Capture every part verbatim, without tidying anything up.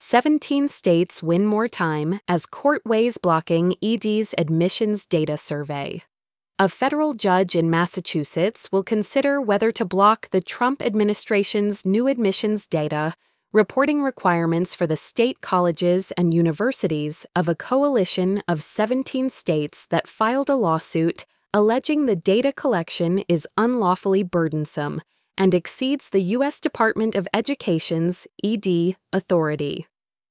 seventeen states win more time as court weighs blocking E D's admissions data survey. A federal judge in Massachusetts will consider whether to block the Trump administration's new admissions data reporting requirements for the state colleges and universities of a coalition of seventeen states that filed a lawsuit alleging the data collection is unlawfully burdensome and exceeds the U S Department of Education's E D authority.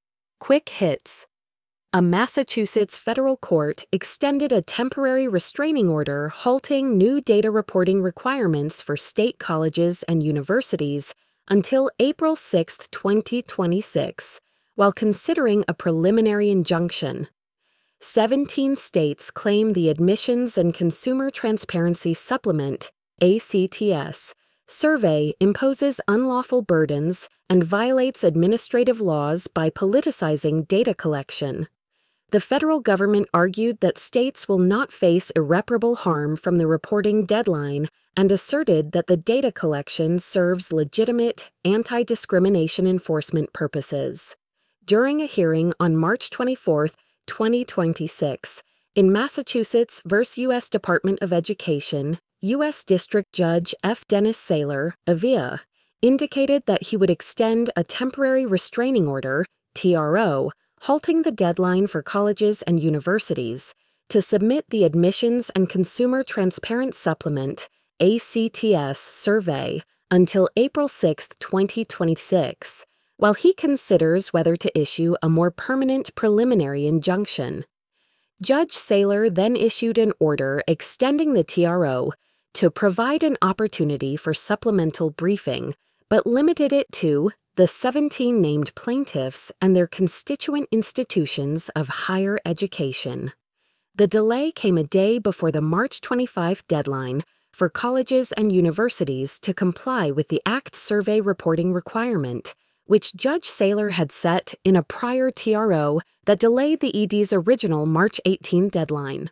Quick hits. A Massachusetts federal court extended a temporary restraining order halting new data reporting requirements for state colleges and universities until April sixth, twenty twenty-six, while considering a preliminary injunction. Seventeen states claim the Admissions and Consumer Transparency Supplement, A C T S, survey imposes unlawful burdens and violates administrative laws by politicizing data collection. The federal government argued that states will not face irreparable harm from the reporting deadline and asserted that the data collection serves legitimate anti-discrimination enforcement purposes. During a hearing on March twenty-fourth, twenty twenty-six, in Massachusetts versus U S Department of Education, U S District Judge F. Dennis Saylor, A V I A, indicated that he would extend a temporary restraining order, T R O, halting the deadline for colleges and universities to submit the Admissions and Consumer Transparent Supplement, A C T S, survey until April sixth, twenty twenty-six, while he considers whether to issue a more permanent preliminary injunction. Judge Saylor then issued an order extending the T R O to provide an opportunity for supplemental briefing, but limited it to the seventeen named plaintiffs and their constituent institutions of higher education. The delay came a day before the March twenty-fifth deadline for colleges and universities to comply with the A C T survey reporting requirement, which Judge Saylor had set in a prior T R O that delayed the E D's original March eighteenth deadline.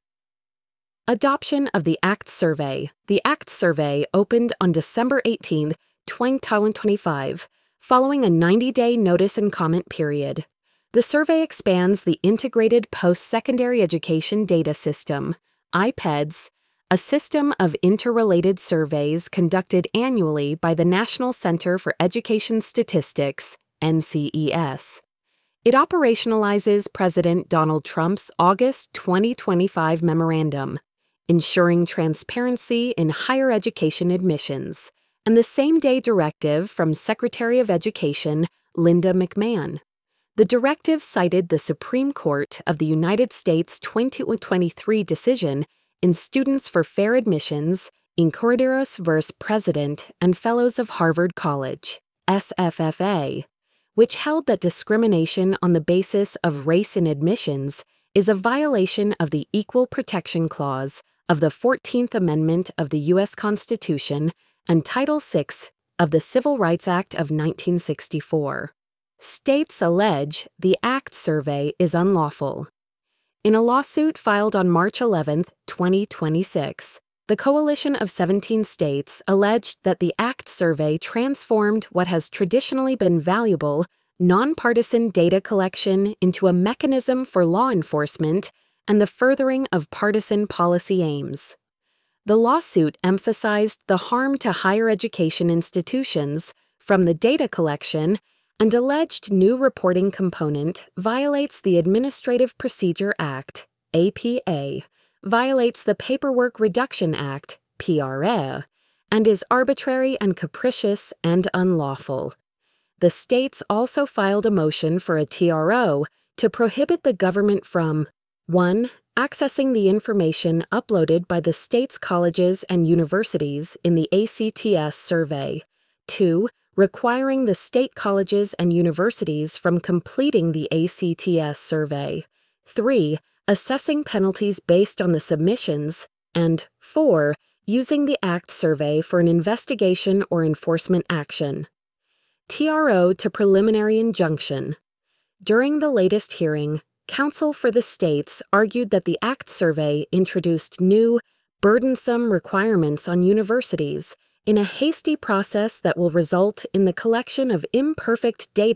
Adoption of the A C T survey. The A C T survey opened on December eighteenth, twenty twenty-five, following a ninety-day notice and comment period. The survey expands the Integrated Post-Secondary Education Data System, I P E D S, a system of interrelated surveys conducted annually by the National Center for Education Statistics, N C E S. It operationalizes President Donald Trump's August twenty twenty-five memorandum, ensuring transparency in higher education admissions, and the same-day directive from Secretary of Education Linda McMahon. The directive cited the Supreme Court of the United States twenty twenty-three decision in Students for Fair Admissions, Incorrideros versus President and Fellows of Harvard College, S F F A, which held that discrimination on the basis of race in admissions is a violation of the Equal Protection Clause of the fourteenth Amendment of the U S Constitution and Title six of the Civil Rights Act of nineteen sixty-four. States allege the A C T survey is unlawful. In a lawsuit filed on March eleventh, twenty twenty-six, the coalition of seventeen states alleged that the A C T survey transformed what has traditionally been valuable, nonpartisan data collection into a mechanism for law enforcement and the furthering of partisan policy aims. The lawsuit emphasized the harm to higher education institutions from the data collection and alleged new reporting component violates the Administrative Procedure Act, A P A, violates the Paperwork Reduction Act, P R A, and is arbitrary and capricious and unlawful. The states also filed a motion for a T R O to prohibit the government from one Accessing the information uploaded by the state's colleges and universities in the A C T S survey. two Requiring the state colleges and universities from completing the A C T S survey. three Assessing penalties based on the submissions. And four Using the A C T survey for an investigation or enforcement action. T R O to preliminary injunction. During the latest hearing, counsel for the states argued that the A C T survey introduced new, burdensome requirements on universities in a hasty process that will result in the collection of imperfect data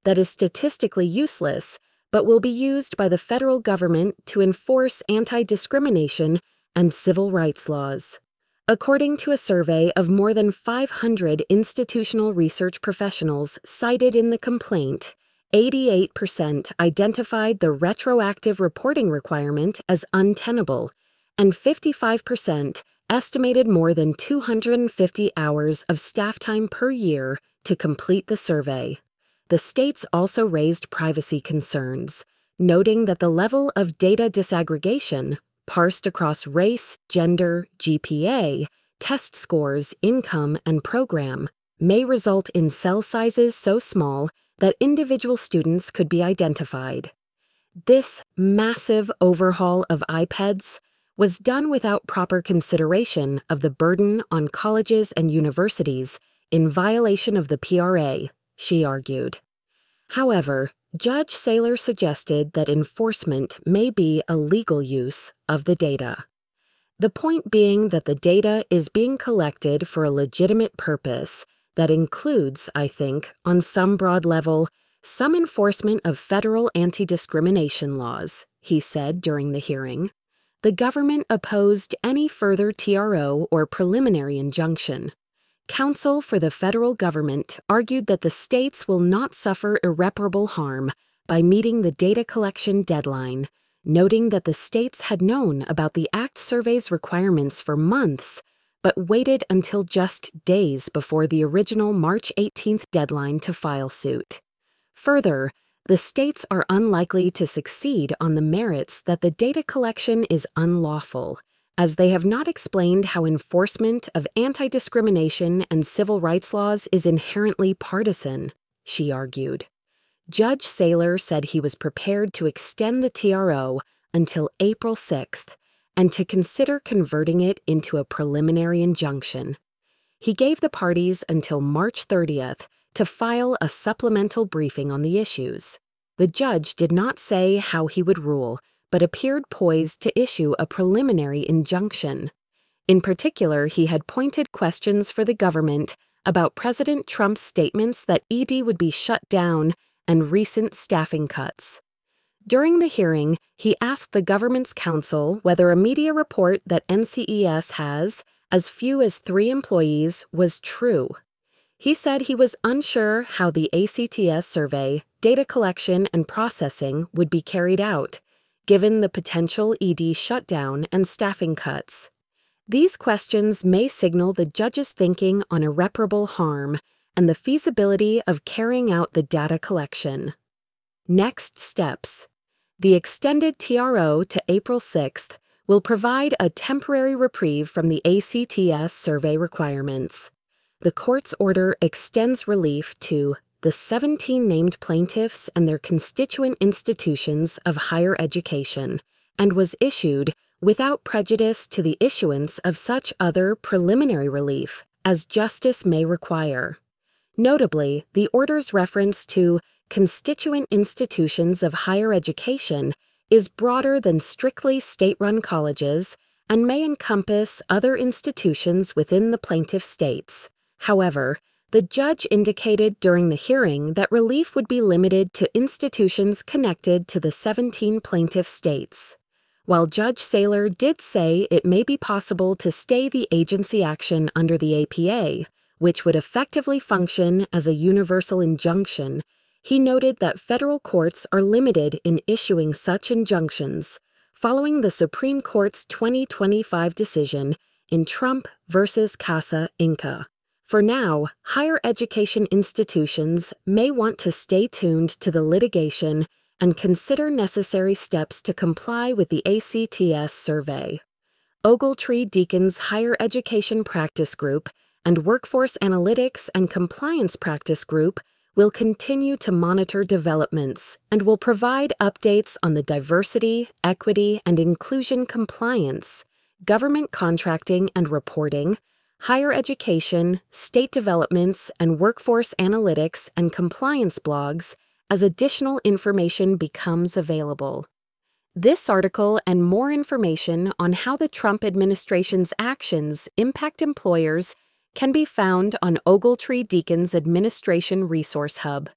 that is statistically useless, but will be used by the federal government to enforce anti-discrimination and civil rights laws. According to a survey of more than five hundred institutional research professionals cited in the complaint, eighty-eight percent identified the retroactive reporting requirement as untenable, and fifty-five percent estimated more than two hundred fifty hours of staff time per year to complete the survey. The states also raised privacy concerns, noting that the level of data disaggregation, parsed across race, gender, G P A, test scores, income, and program, may result in cell sizes so small that individual students could be identified. This massive overhaul of I P E Ds was done without proper consideration of the burden on colleges and universities in violation of the P R A, she argued. However, Judge Saylor suggested that enforcement may be a legal use of the data. The point being that the data is being collected for a legitimate purpose that includes, I think, on some broad level, some enforcement of federal anti-discrimination laws, he said during the hearing. The government opposed any further T R O or preliminary injunction. Counsel for the federal government argued that the states will not suffer irreparable harm by meeting the data collection deadline, noting that the states had known about the Act survey's requirements for months, but waited until just days before the original March eighteenth deadline to file suit. Further, the states are unlikely to succeed on the merits that the data collection is unlawful, as they have not explained how enforcement of anti-discrimination and civil rights laws is inherently partisan, she argued. Judge Saylor said he was prepared to extend the T R O until April sixth and to consider converting it into a preliminary injunction. He gave the parties until March thirtieth to file a supplemental briefing on the issues. The judge did not say how he would rule, but appeared poised to issue a preliminary injunction. In particular, he had pointed questions for the government about President Trump's statements that E D would be shut down and recent staffing cuts. During the hearing, he asked the government's counsel whether a media report that N C E S has as few as three employees was true. He said he was unsure how the A C T S survey, data collection, and processing would be carried out, given the potential E D shutdown and staffing cuts. These questions may signal the judge's thinking on irreparable harm and the feasibility of carrying out the data collection. Next steps. The extended T R O to April sixth will provide a temporary reprieve from the A C T S survey requirements. The court's order extends relief to the seventeen named plaintiffs and their constituent institutions of higher education, and was issued without prejudice to the issuance of such other preliminary relief as justice may require. Notably, the order's reference to constituent institutions of higher education is broader than strictly state-run colleges and may encompass other institutions within the plaintiff states. However, the judge indicated during the hearing that relief would be limited to institutions connected to the seventeen plaintiff states. While Judge Saylor did say it may be possible to stay the agency action under the A P A, which would effectively function as a universal injunction, he noted that federal courts are limited in issuing such injunctions, following the Supreme Court's twenty twenty-five decision in Trump versus Casa Inca. For now, higher education institutions may want to stay tuned to the litigation and consider necessary steps to comply with the A C T S survey. Ogletree Deacon's Higher Education Practice Group and Workforce Analytics and Compliance Practice Group will continue to monitor developments and will provide updates on the diversity, equity, and inclusion compliance, government contracting and reporting, higher education, state developments, and workforce analytics and compliance blogs as additional information becomes available. This article and more information on how the Trump administration's actions impact employers can be found on Ogletree Deacon's Administration Resource Hub.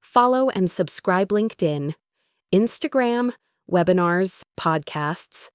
Follow and subscribe LinkedIn, Instagram, webinars, podcasts,